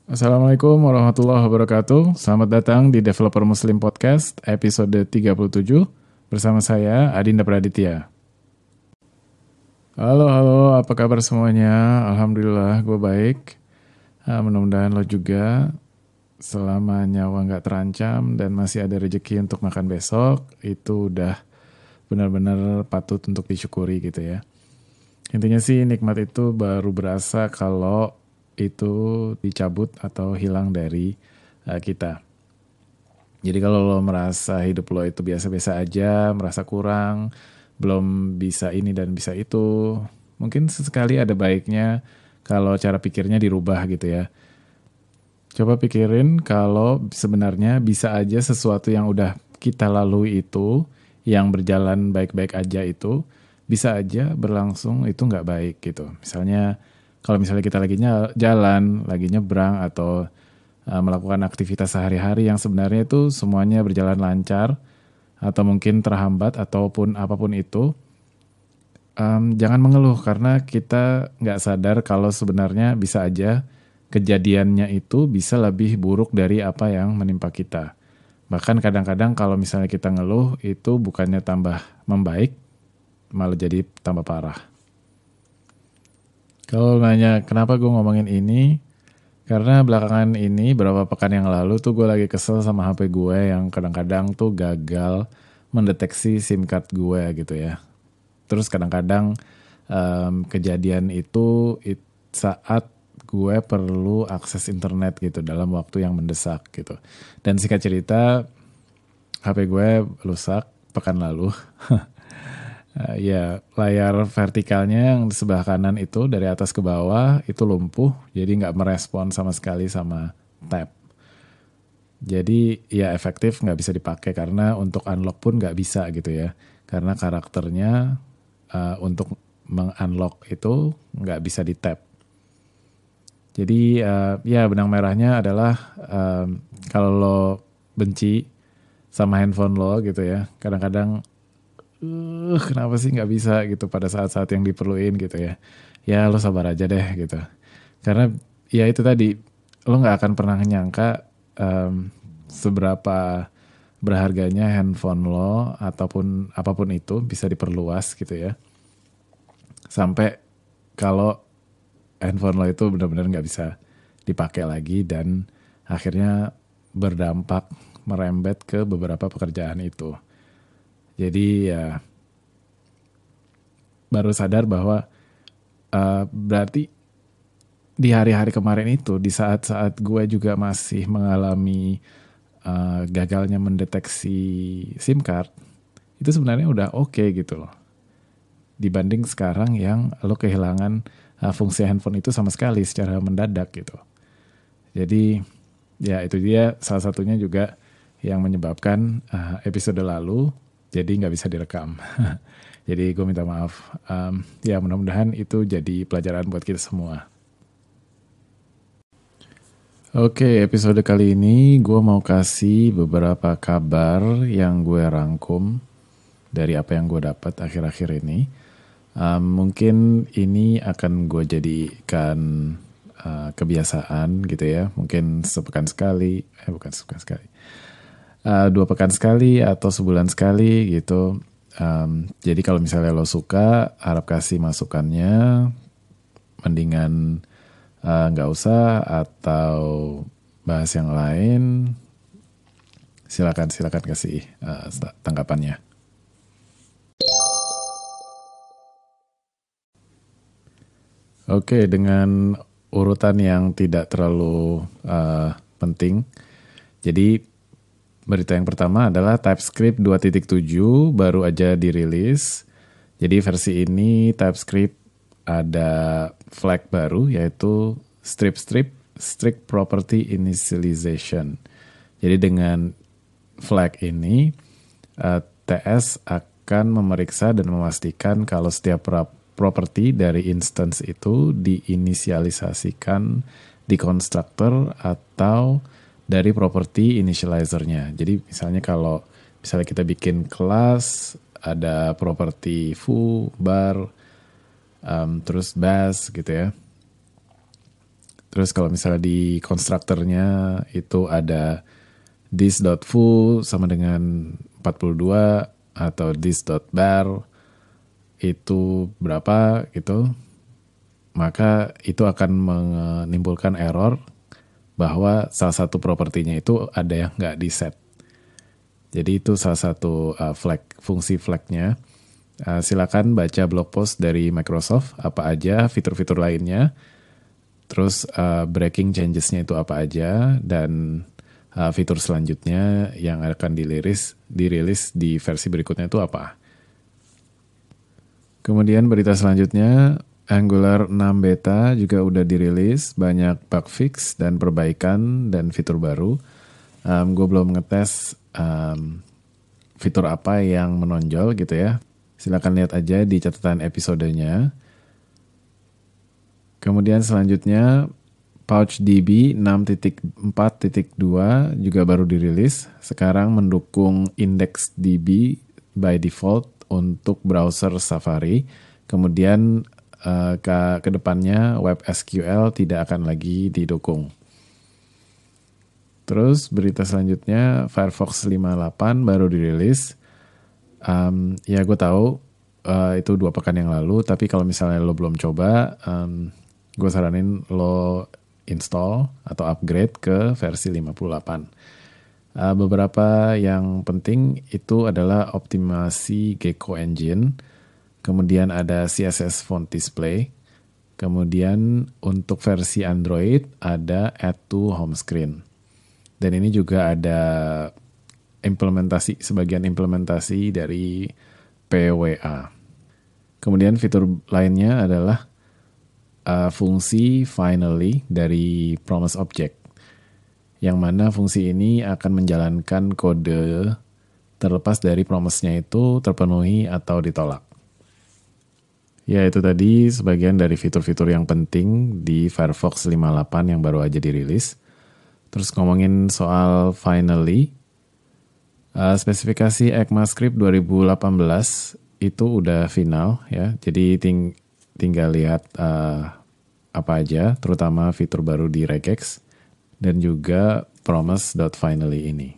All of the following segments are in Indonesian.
Assalamualaikum warahmatullahi wabarakatuh. Selamat datang di Developer Muslim Podcast episode 37 bersama saya Adinda Praditya. Halo, apa kabar semuanya? Alhamdulillah gue baik. Mudah-mudahan lo juga selama nyawa nggak terancam dan masih ada rezeki untuk makan besok, itu udah benar-benar patut untuk disyukuri gitu ya. Intinya sih nikmat itu baru berasa kalau itu dicabut atau hilang dari kita. Jadi kalau lo merasa hidup lo itu biasa-biasa aja, merasa kurang, belum bisa ini dan bisa itu, mungkin sesekali ada baiknya kalau cara pikirnya dirubah gitu ya. Coba pikirin kalau sebenarnya bisa aja sesuatu yang udah kita lalui itu, yang berjalan baik-baik aja itu, bisa aja berlangsung itu nggak baik gitu. Misalnya kalau misalnya kita lagi jalan, lagi nyebrang atau melakukan aktivitas sehari-hari yang sebenarnya itu semuanya berjalan lancar atau mungkin terhambat ataupun apapun itu, jangan mengeluh karena kita nggak sadar kalau sebenarnya bisa aja kejadiannya itu bisa lebih buruk dari apa yang menimpa kita. Bahkan kadang-kadang kalau misalnya kita ngeluh itu bukannya tambah membaik, malah jadi tambah parah. Kalau nanya kenapa gue ngomongin ini, karena belakangan ini beberapa pekan yang lalu tuh gue lagi kesel sama HP gue yang kadang-kadang tuh gagal mendeteksi SIM card gue gitu ya. Terus kadang-kadang kejadian itu saat gue perlu akses internet gitu dalam waktu yang mendesak gitu. Dan singkat cerita HP gue rusak pekan lalu. Ya layar vertikalnya yang di sebelah kanan itu dari atas ke bawah itu lumpuh, jadi nggak merespon sama sekali sama tab. Jadi ya efektif nggak bisa dipakai karena untuk unlock pun nggak bisa gitu ya. Karena karakternya untuk meng-unlock itu nggak bisa di tap. Jadi ya benang merahnya adalah kalau lo benci sama handphone lo gitu ya. Kadang-kadang kenapa sih nggak bisa gitu pada saat-saat yang diperluin gitu ya. Ya lo sabar aja deh gitu. Karena ya itu tadi, lo nggak akan pernah nyangka seberapa berharganya handphone lo ataupun apapun itu bisa diperluas gitu ya. Sampai kalau handphone lo itu benar-benar nggak bisa dipakai lagi dan akhirnya berdampak merembet ke beberapa pekerjaan itu. Jadi ya baru sadar bahwa berarti di hari-hari kemarin itu, di saat-saat gue juga masih mengalami gagalnya mendeteksi SIM card, itu sebenarnya udah oke gitu loh. Dibanding sekarang yang lo kehilangan fungsi handphone itu sama sekali secara mendadak gitu. Jadi ya itu dia salah satunya juga yang menyebabkan episode lalu jadi nggak bisa direkam. Jadi gue minta maaf. Ya mudah-mudahan itu jadi pelajaran buat kita semua. Oke, episode kali ini gue mau kasih beberapa kabar yang gue rangkum dari apa yang gue dapat akhir-akhir ini. Mungkin ini akan gue jadikan kebiasaan gitu ya. Mungkin sepekan sekali, bukan sepekan sekali. 2 pekan sekali atau sebulan sekali gitu. Jadi kalau misalnya lo suka, harap kasih masukannya. Mendingan nggak usah atau bahas yang lain. Silakan kasih tanggapannya. Oke, dengan urutan yang tidak terlalu penting. Jadi berita yang pertama adalah TypeScript 2.7 baru aja dirilis. Jadi versi ini TypeScript ada flag baru yaitu strict property initialization. Jadi dengan flag ini TS akan memeriksa dan memastikan kalau setiap properti dari instance itu diinisialisasikan di constructor atau dari property initializer-nya. Jadi misalnya kalau misalnya kita bikin kelas ada properti foo, bar, terus bash gitu ya. Terus kalau misalnya di konstruktornya itu ada this.foo sama dengan 42 atau this.bar itu berapa gitu, maka itu akan menimbulkan error bahwa salah satu propertinya itu ada yang nggak di set. Jadi itu salah satu flag, fungsi flagnya. Silakan baca blog post dari Microsoft apa aja fitur-fitur lainnya. Terus breaking changes-nya itu apa aja dan fitur selanjutnya yang akan dirilis di versi berikutnya itu apa. Kemudian berita selanjutnya, Angular 6 beta juga udah dirilis, banyak bug fix dan perbaikan dan fitur baru. Gue belum ngetes fitur apa yang menonjol gitu ya. Silakan lihat aja di catatan episodenya. Kemudian selanjutnya PouchDB 6.4.2 juga baru dirilis. Sekarang mendukung IndexedDB by default untuk browser Safari. Kemudian ke depannya Web SQL tidak akan lagi didukung. Terus berita selanjutnya Firefox 58 baru dirilis. Ya gue tahu itu 2 pekan yang lalu. Tapi kalau misalnya lo belum coba, gue saranin lo install atau upgrade ke versi 58. Beberapa yang penting itu adalah optimasi Gecko Engine, kemudian ada CSS Font Display, kemudian untuk versi Android ada Add to Home Screen. Dan ini juga ada sebagian implementasi dari PWA. Kemudian fitur lainnya adalah fungsi finally dari promise object, yang mana fungsi ini akan menjalankan kode terlepas dari promise-nya itu terpenuhi atau ditolak. Ya itu tadi sebagian dari fitur-fitur yang penting di Firefox 58 yang baru aja dirilis. Terus ngomongin soal finally, spesifikasi ECMAScript 2018 itu udah final ya, jadi tinggal lihat apa aja, terutama fitur baru di regex dan juga promise.finally ini.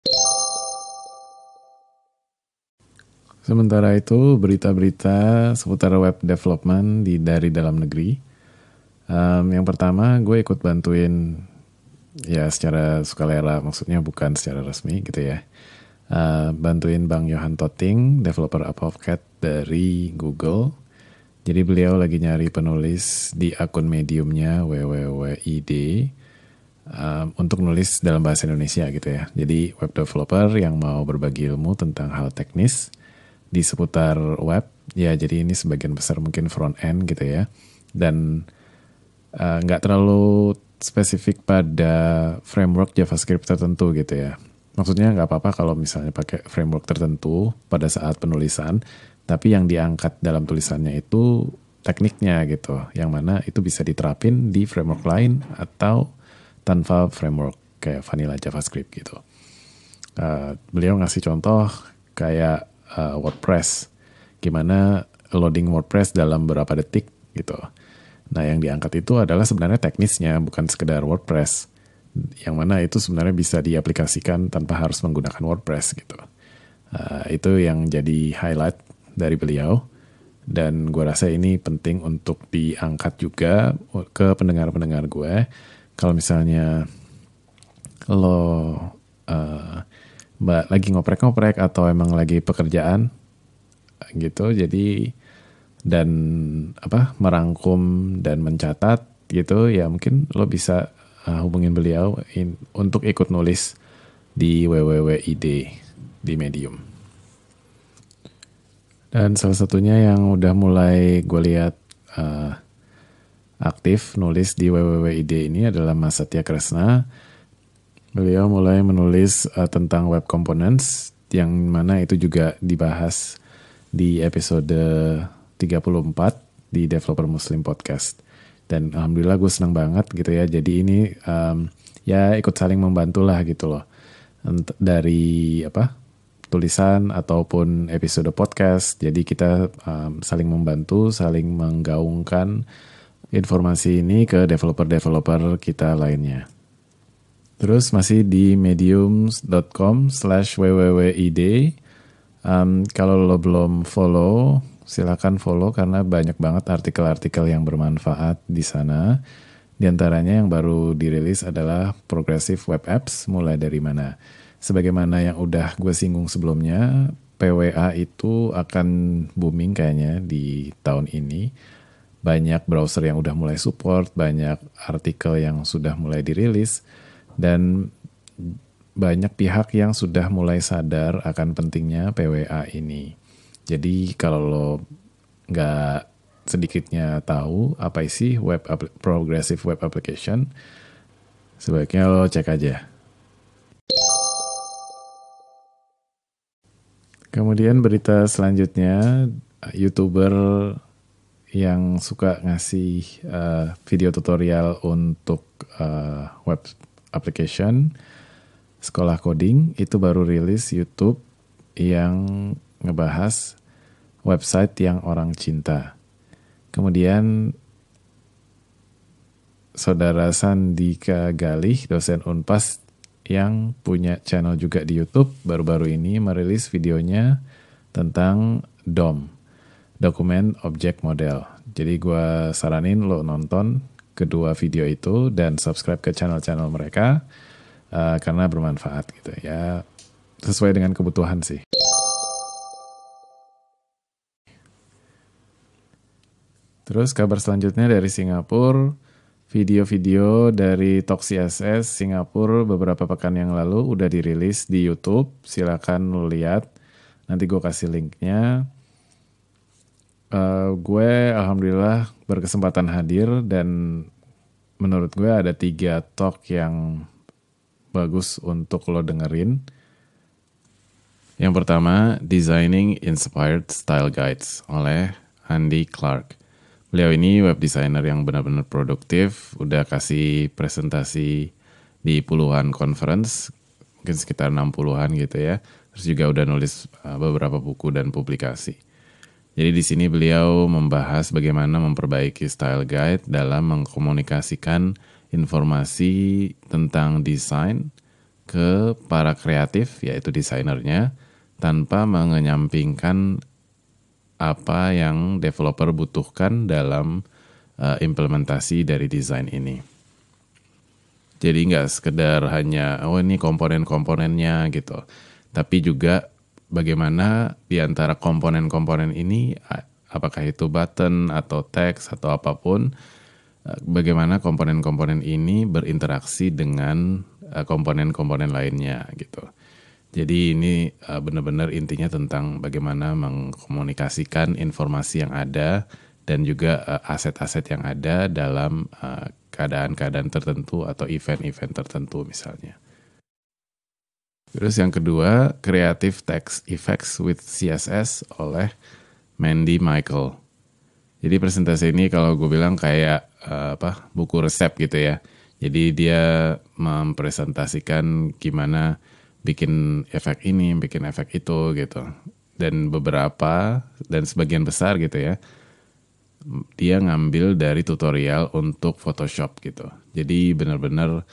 Sementara itu berita-berita seputar web development dari dalam negeri. Yang pertama gue ikut bantuin ya secara sukarela, maksudnya bukan secara resmi gitu ya. Bantuin Bang Johan Totting, developer AppOfCat dari Google. Jadi beliau lagi nyari penulis di akun mediumnya www.id untuk nulis dalam bahasa Indonesia gitu ya. Jadi web developer yang mau berbagi ilmu tentang hal teknis di seputar web. Ya jadi ini sebagian besar mungkin front end gitu ya. Dan nggak terlalu spesifik pada framework JavaScript tertentu gitu ya. Maksudnya nggak apa-apa kalau misalnya pakai framework tertentu pada saat penulisan, tapi yang diangkat dalam tulisannya itu tekniknya gitu, yang mana itu bisa diterapin di framework lain atau tanpa framework kayak vanilla JavaScript gitu. Beliau ngasih contoh kayak WordPress, gimana loading WordPress dalam beberapa detik gitu. Nah yang diangkat itu adalah sebenarnya teknisnya, bukan sekedar WordPress, yang mana itu sebenarnya bisa diaplikasikan tanpa harus menggunakan WordPress gitu. Itu yang jadi highlight dari beliau, dan gue rasa ini penting untuk diangkat juga ke pendengar-pendengar gue. Kalau misalnya lo lagi ngoprek-ngoprek atau emang lagi pekerjaan gitu, jadi dan merangkum dan mencatat gitu ya, mungkin lo bisa hubungin beliau untuk ikut nulis di www.id di Medium. Dan salah satunya yang udah mulai gue lihat aktif nulis di www.id ini adalah Mas Satya Kresna. Beliau mulai menulis tentang web components, yang mana itu juga dibahas di episode 34 di Developer Muslim Podcast. Dan alhamdulillah gue senang banget gitu ya. Jadi ini ya ikut saling membantu lah gitu loh. Dari tulisan ataupun episode podcast. Jadi kita saling membantu, saling menggaungkan informasi ini ke developer-developer kita lainnya. Terus masih di mediums.com/wwwid. Kalau lo belum follow, silakan follow karena banyak banget artikel-artikel yang bermanfaat di sana. Di antaranya yang baru dirilis adalah Progressive Web Apps, mulai dari mana. Sebagaimana yang udah gue singgung sebelumnya, PWA itu akan booming kayaknya di tahun ini. Banyak browser yang udah mulai support, banyak artikel yang sudah mulai dirilis, dan banyak pihak yang sudah mulai sadar akan pentingnya PWA ini. Jadi kalau lo nggak sedikitnya tahu apa sih progressive web application, sebaiknya lo cek aja. Kemudian berita selanjutnya, YouTuber yang suka ngasih video tutorial untuk web application, sekolah coding, itu baru rilis YouTube yang ngebahas website yang orang cinta. Kemudian Saudara Sandika Galih, dosen Unpas yang punya channel juga di YouTube, baru-baru ini merilis videonya tentang DOM, Document Object Model. Jadi gue saranin lo nonton kedua video itu dan subscribe ke channel-channel mereka karena bermanfaat gitu ya, sesuai dengan kebutuhan sih. Terus kabar selanjutnya dari Singapura, video-video dari Talk CSS Singapura beberapa pekan yang lalu udah dirilis di YouTube. Silakan lo lihat. Nanti gue kasih linknya. Gue alhamdulillah berkesempatan hadir dan menurut gue ada 3 talk yang bagus untuk lo dengerin. Yang pertama, Designing Inspired Style Guides oleh Andy Clark. Beliau ini web designer yang benar-benar produktif, udah kasih presentasi di puluhan conference, mungkin sekitar 60-an gitu ya. Terus juga udah nulis beberapa buku dan publikasi. Jadi di sini beliau membahas bagaimana memperbaiki style guide dalam mengkomunikasikan informasi tentang desain ke para kreatif, yaitu desainernya, tanpa mengenyampingkan apa yang developer butuhkan dalam implementasi dari desain ini. Jadi nggak sekedar hanya, oh ini komponen-komponennya gitu. Tapi juga bagaimana di antara komponen-komponen ini, apakah itu button atau teks atau apapun, bagaimana komponen-komponen ini berinteraksi dengan komponen-komponen lainnya gitu. Jadi ini benar-benar intinya tentang bagaimana mengkomunikasikan informasi yang ada dan juga aset-aset yang ada dalam keadaan-keadaan tertentu atau event-event tertentu misalnya. Terus yang kedua, Creative Text Effects with CSS oleh Mandy Michael. Jadi presentasi ini kalau gue bilang kayak buku resep gitu ya. Jadi dia mempresentasikan gimana bikin efek ini, bikin efek itu gitu. Dan beberapa, dan sebagian besar gitu ya, dia ngambil dari tutorial untuk Photoshop gitu. Jadi benar-benar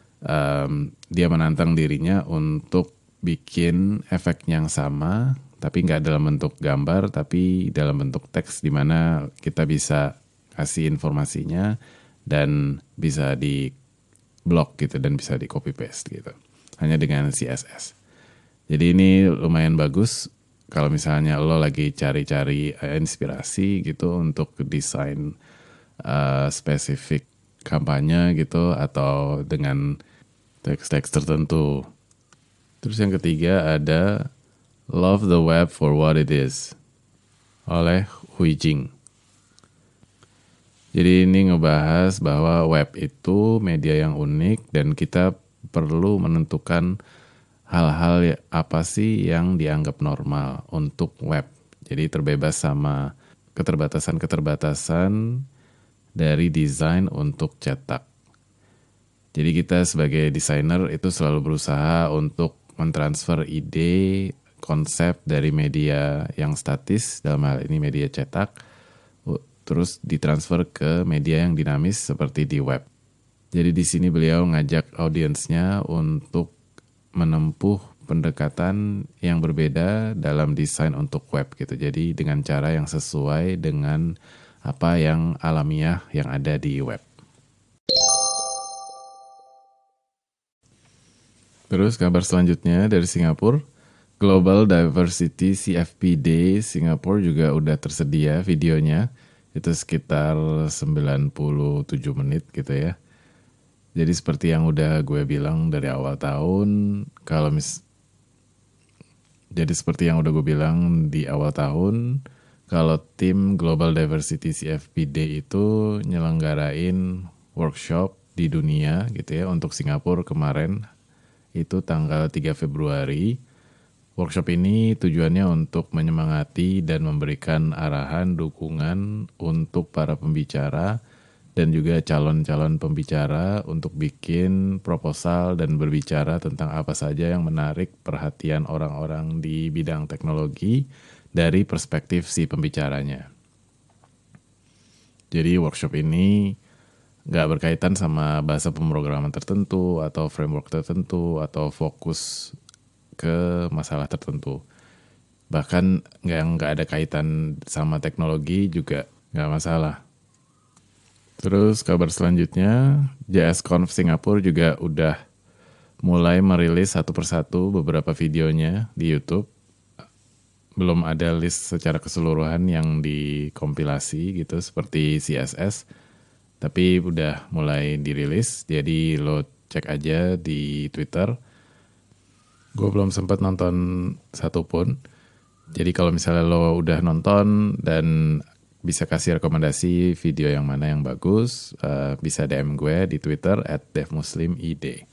dia menantang dirinya untuk bikin efek yang sama, tapi nggak dalam bentuk gambar, tapi dalam bentuk teks di mana kita bisa kasih informasinya dan bisa di blok gitu dan bisa di copy paste gitu. Hanya dengan CSS. Jadi ini lumayan bagus kalau misalnya lo lagi cari-cari inspirasi gitu untuk desain spesifik kampanye gitu atau dengan teks-teks tertentu. Terus yang ketiga ada Love the Web for What It Is oleh Hui Jing. Jadi ini ngebahas bahwa web itu media yang unik dan kita perlu menentukan hal-hal apa sih yang dianggap normal untuk web. Jadi terbebas sama keterbatasan-keterbatasan dari desain untuk cetak. Jadi kita sebagai desainer itu selalu berusaha untuk mentransfer ide, konsep dari media yang statis, dalam hal ini media cetak, terus ditransfer ke media yang dinamis seperti di web. Jadi di sini beliau ngajak audiensnya untuk menempuh pendekatan yang berbeda dalam desain untuk web gitu. Jadi dengan cara yang sesuai dengan apa yang alamiah yang ada di web. Terus kabar selanjutnya dari Singapura, Global Diversity CFP Day Singapura juga udah tersedia videonya. Itu sekitar 97 menit gitu ya. Jadi seperti yang udah gue bilang dari awal tahun, jadi seperti yang udah gue bilang di awal tahun, kalau tim Global Diversity CFP Day itu nyelenggarain workshop di dunia gitu ya untuk Singapura kemarin itu tanggal 3 Februari. Workshop ini tujuannya untuk menyemangati dan memberikan arahan dukungan untuk para pembicara dan juga calon-calon pembicara untuk bikin proposal dan berbicara tentang apa saja yang menarik perhatian orang-orang di bidang teknologi dari perspektif si pembicaranya. Jadi workshop ini nggak berkaitan sama bahasa pemrograman tertentu atau framework tertentu atau fokus ke masalah tertentu. Bahkan nggak ada kaitan sama teknologi juga nggak masalah. Terus kabar selanjutnya, JSConf Singapura juga udah mulai merilis satu persatu beberapa videonya di YouTube. Belum ada list secara keseluruhan yang dikompilasi gitu seperti CSS. Tapi udah mulai dirilis, jadi lo cek aja di Twitter. Gue belum sempat nonton satupun. Jadi kalau misalnya lo udah nonton dan bisa kasih rekomendasi video yang mana yang bagus, bisa DM gue di Twitter @devmuslimid.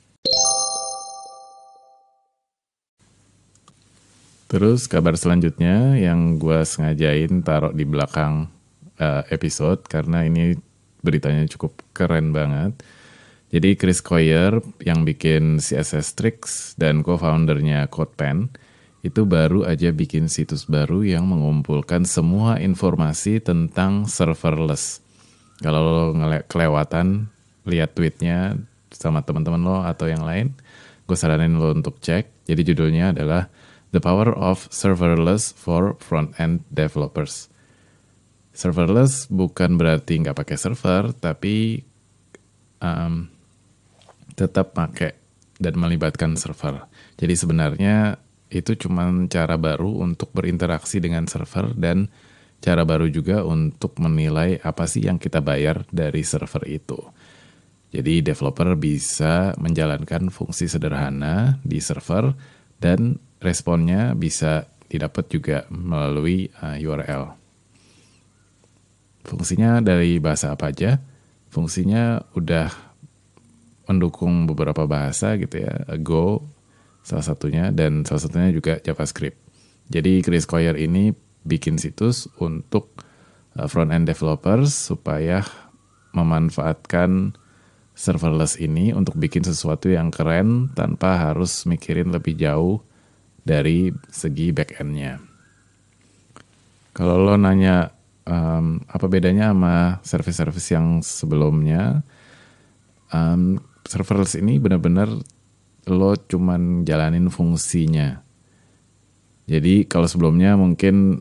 Terus kabar selanjutnya yang gue sengajain taruh di belakang episode karena ini beritanya cukup keren banget. Jadi Chris Coyier yang bikin CSS Tricks dan co-foundernya CodePen itu baru aja bikin situs baru yang mengumpulkan semua informasi tentang serverless. Kalau lo kelewatan lihat tweetnya sama teman-teman lo atau yang lain, gue saranin lo untuk cek. Jadi judulnya adalah The Power of Serverless for Front-End Developers. Serverless bukan berarti nggak pakai server, tapi tetap pakai dan melibatkan server. Jadi sebenarnya itu cuma cara baru untuk berinteraksi dengan server dan cara baru juga untuk menilai apa sih yang kita bayar dari server itu. Jadi developer bisa menjalankan fungsi sederhana di server dan responnya bisa didapat juga melalui URL. Fungsinya dari bahasa apa aja? Fungsinya udah mendukung beberapa bahasa gitu ya, Go salah satunya dan salah satunya juga JavaScript. Jadi Chris Coyier ini bikin situs untuk front-end developers supaya memanfaatkan serverless ini untuk bikin sesuatu yang keren tanpa harus mikirin lebih jauh dari segi back-end-nya. Kalau lo nanya apa bedanya sama service-service yang sebelumnya, serverless ini benar-benar lo cuman jalanin fungsinya. Jadi kalau sebelumnya mungkin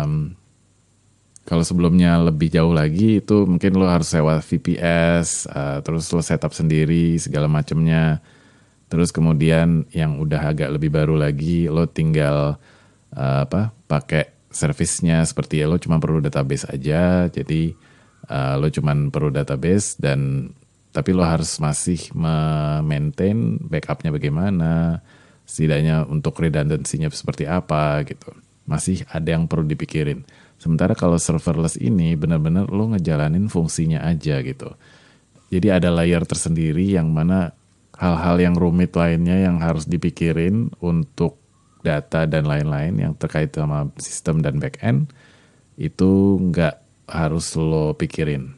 kalau sebelumnya lebih jauh lagi itu mungkin lo harus sewa VPS, terus lo setup sendiri segala macamnya. Terus kemudian yang udah agak lebih baru lagi lo tinggal pakai service-nya seperti lo cuma perlu database aja. Jadi lo cuma perlu database tapi lo harus masih maintain backup-nya bagaimana, setidaknya untuk redundancy-nya seperti apa gitu. Masih ada yang perlu dipikirin. Sementara kalau serverless ini benar-benar lo ngejalanin fungsinya aja gitu. Jadi ada layer tersendiri yang mana hal-hal yang rumit lainnya yang harus dipikirin untuk data dan lain-lain yang terkait sama sistem dan back-end itu nggak harus lo pikirin.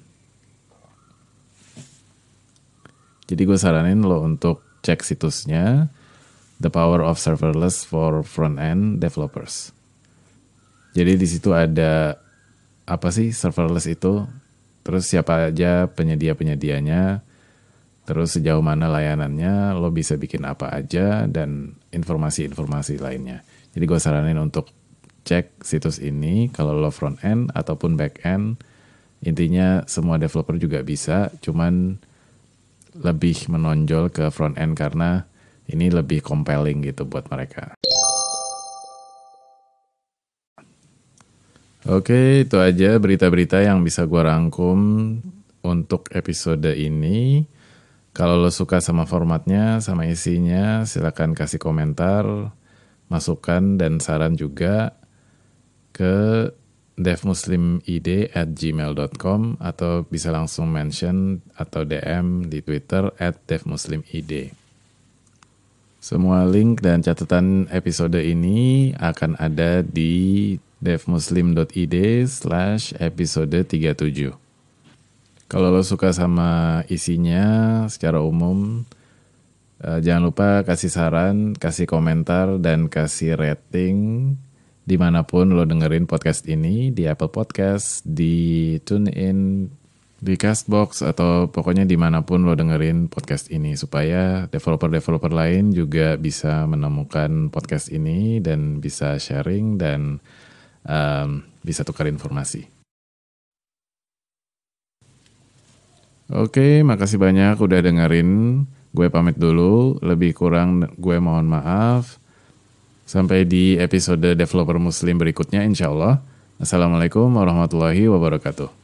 Jadi gue saranin lo untuk cek situsnya The Power of Serverless for Front-End Developers. Jadi di situ ada apa sih serverless itu, terus siapa aja penyedia-penyedianya, terus sejauh mana layanannya, lo bisa bikin apa aja, dan informasi-informasi lainnya. Jadi gue saranin untuk cek situs ini kalau lo front end ataupun back end. Intinya semua developer juga bisa, cuman lebih menonjol ke front end karena ini lebih compelling gitu buat mereka. Oke, itu aja berita-berita yang bisa gue rangkum untuk episode ini. Kalau lo suka sama formatnya, sama isinya, silakan kasih komentar, masukan, dan saran juga ke devmuslimid@gmail.com atau bisa langsung mention atau DM di Twitter @devmuslimid. Semua link dan catatan episode ini akan ada di devmuslim.id/episode 37. Kalau lo suka sama isinya secara umum, jangan lupa kasih saran, kasih komentar, dan kasih rating dimanapun lo dengerin podcast ini, di Apple Podcast, di TuneIn, di Castbox, atau pokoknya dimanapun lo dengerin podcast ini, supaya developer-developer lain juga bisa menemukan podcast ini dan bisa sharing dan bisa tukar informasi. Oke, makasih banyak udah dengerin. Gue pamit dulu, lebih kurang gue mohon maaf. Sampai di episode Developer Muslim berikutnya insya Allah. Assalamualaikum warahmatullahi wabarakatuh.